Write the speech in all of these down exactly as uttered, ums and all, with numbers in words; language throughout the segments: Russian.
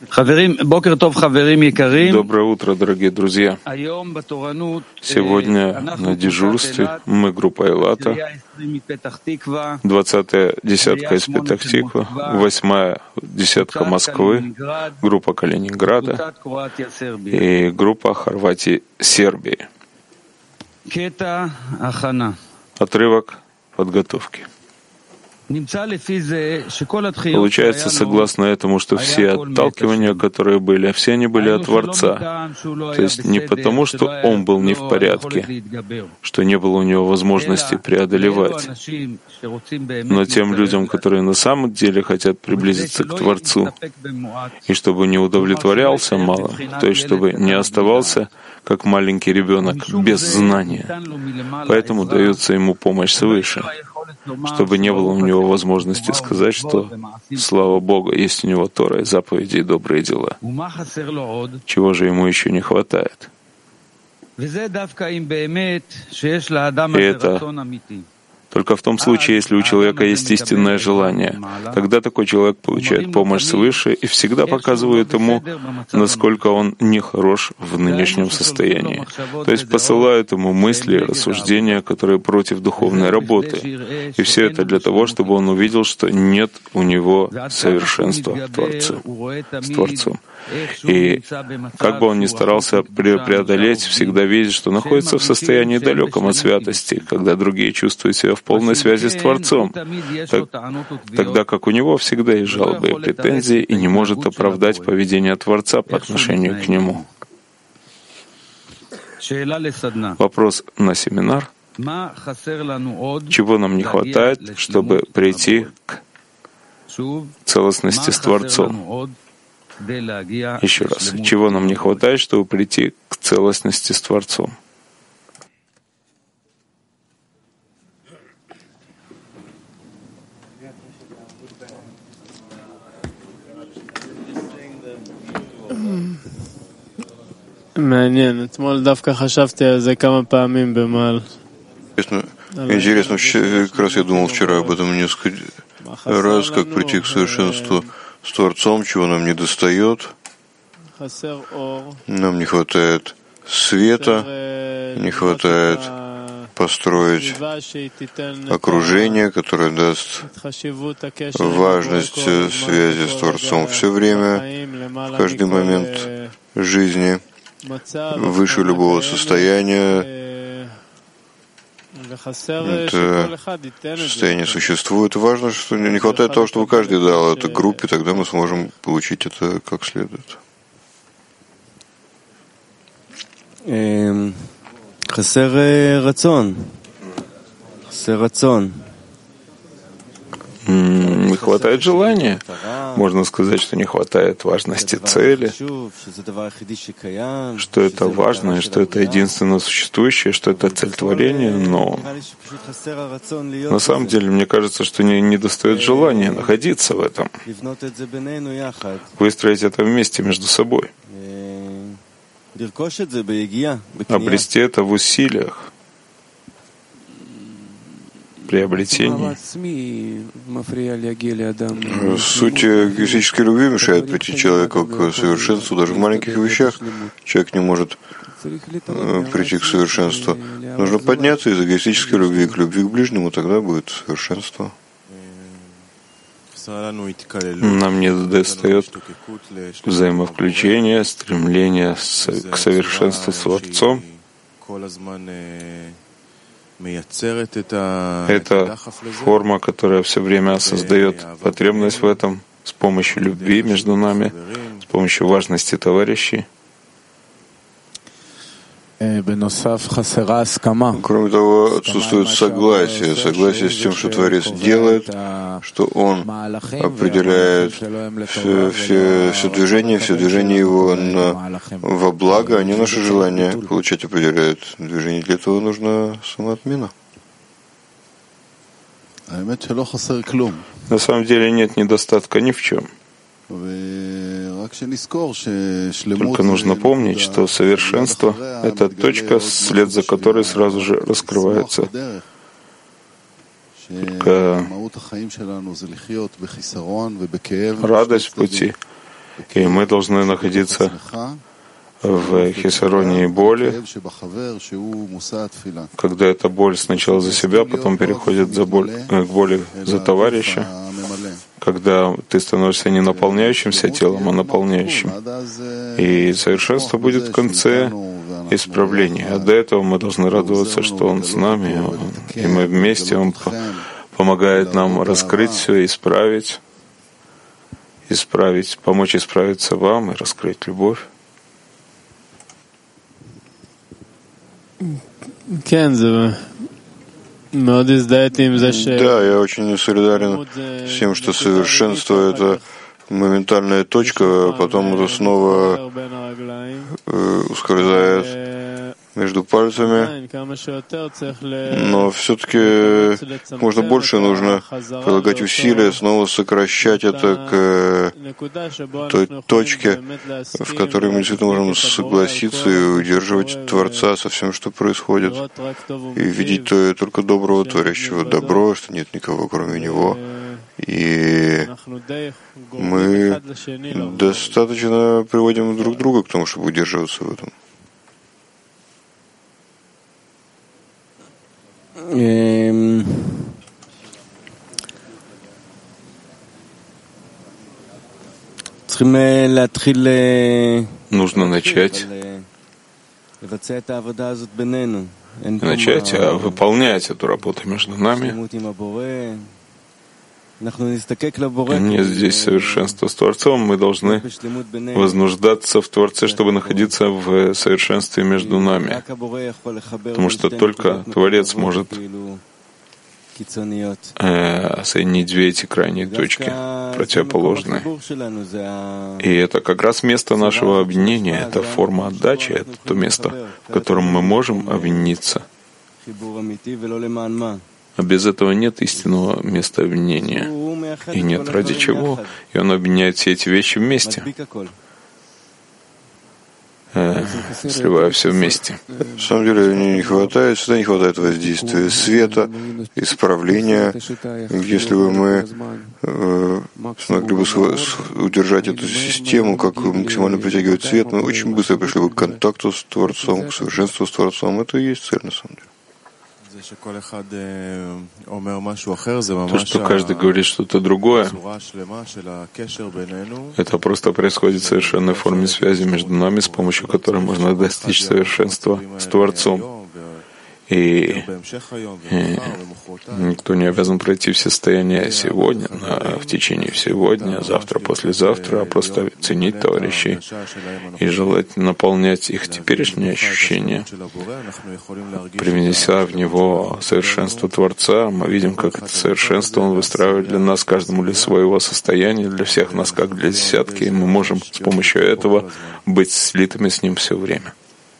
Доброе утро, дорогие друзья. Сегодня на дежурстве мы, группа Эйлата, двадцатая десятка из Петах-Тиква, восьмая десятка Москвы, группа Калининграда и группа Хорватии, Сербии. Отрывок подготовки. Получается, согласно этому, что все отталкивания, которые были, все они были от Творца. То есть не потому, что он был не в порядке, что не было у него возможности преодолевать, но тем людям, которые на самом деле хотят приблизиться к Творцу, и чтобы не удовлетворялся малым, то есть чтобы не оставался как маленький ребенок без знания. Поэтому дается ему помощь свыше, чтобы не было у него возможности сказать, что, слава Богу, есть у него Тора и заповеди и добрые дела. Чего же ему еще не хватает? И это только в том случае, если у человека есть истинное желание. Тогда такой человек получает помощь свыше и всегда показывает ему, насколько он нехорош в нынешнем состоянии. То есть посылают ему мысли и рассуждения, которые против духовной работы. И все это для того, чтобы он увидел, что нет у него совершенства в Творце, с Творцом. И как бы он ни старался преодолеть, всегда видит, что находится в состоянии далеком от святости, когда другие чувствуют себя в полной связи с Творцом, так, тогда как у него всегда есть жалобы и претензии и не может оправдать поведение Творца по отношению к нему. Вопрос на семинар. Чего нам не хватает, чтобы прийти к целостности с Творцом? Еще раз, чего нам не хватает, чтобы прийти к целостности с Творцом? Интересно, как раз я думал вчера об этом несколько раз, как прийти к совершенству с Творцом, чего нам не достает. Нам не хватает света, не хватает построить окружение, которое даст важность связи с Творцом все время, в каждый момент жизни, выше любого состояния. Это состояние существует. Важно, что не хватает того, чтобы каждый дал это группе, тогда мы сможем получить это как следует. Не хватает желания. Можно сказать, что не хватает важности цели, что это важно, и что это единственно существующее, что это цель творения, но на самом деле мне кажется, что не, не достает желания находиться в этом, выстроить это вместе между собой, обрести это в усилиях, приобретении. Суть эгоистической любви мешает прийти человеку к совершенству даже в маленьких вещах. Человек не может прийти к совершенству. Нужно подняться из эгоистической любви к любви к ближнему, тогда будет совершенство. Нам не достает взаимовключения, стремления к совершенству с Творцом. Это форма, которая все время создает потребность в этом с помощью любви между нами, с помощью важности товарищей. Кроме того, отсутствует согласие. Согласие с тем, что Творец делает, что Он определяет все, все, все движение, все движение Его на, во благо, а не наше желание получать определяет движение. Для этого нужна самоотмена. На самом деле нет недостатка ни в чем. Только нужно помнить, что совершенство — это точка, вслед за которой сразу же раскрывается. Только радость в пути И мы должны находиться в хисароне и боли, когда эта боль сначала за себя, потом переходит за боль, к боли за товарища, когда ты становишься не наполняющимся телом, а наполняющим. И совершенство будет в конце исправления. А до этого мы должны радоваться, что Он с нами, и мы вместе, Он помогает нам раскрыть все, исправить, исправить, помочь исправиться вам и раскрыть любовь. Да, я очень солидарен с тем, что совершенство — это моментальная точка, а потом это снова э, ускользает между пальцами. Но все-таки можно больше, нужно прилагать усилия, снова сокращать это к той точке, в которой мы действительно можем согласиться и удерживать Творца со всем, что происходит, и видеть то, только доброго, творящего добро, что нет никого, кроме Него. И мы достаточно приводим друг друга к тому, чтобы удерживаться в этом. Нужно начать начать выполнять эту работу между нами. Нет здесь совершенства с Творцом, мы должны вознуждаться в Творце, чтобы находиться в совершенстве между нами. Потому что только Творец может э, соединить две эти крайние точки, противоположные. И это как раз место нашего объединения, это форма отдачи, это то место, в котором мы можем объединиться. А без этого нет истинного места объединения. И нет ради чего. И он объединяет все эти вещи вместе, э, сливая все вместе. На самом деле не хватает, всегда не хватает воздействия света, исправления. Если бы мы э, смогли бы удержать эту систему, как максимально притягивать свет, мы очень быстро пришли бы к контакту с Творцом, к совершенству с Творцом. Это и есть цель, на самом деле. То, что каждый говорит что-то другое, это просто происходит в совершенной форме связи между нами, с помощью которой можно достичь совершенства с Творцом. И, и никто не обязан пройти все состояния сегодня, на, в течение всего дня, завтра, послезавтра, а просто ценить товарищей и желать наполнять их теперешние ощущения. Привнеся в него совершенство Творца, мы видим, как это совершенство Он выстраивает для нас, каждому для своего состояния, для всех нас, как для десятки, и мы можем с помощью этого быть слитыми с Ним все время.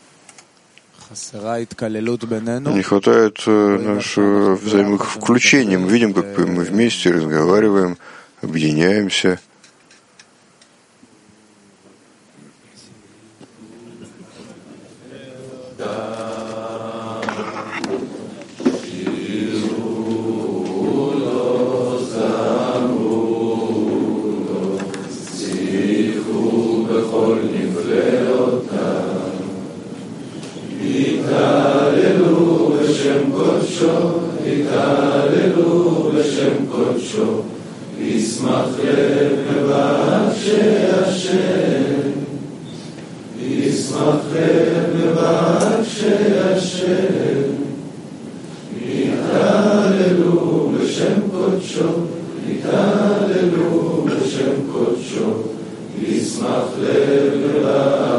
Не хватает нашего взаимных включений. Мы видим, как мы вместе разговариваем, объединяемся. Yismach lev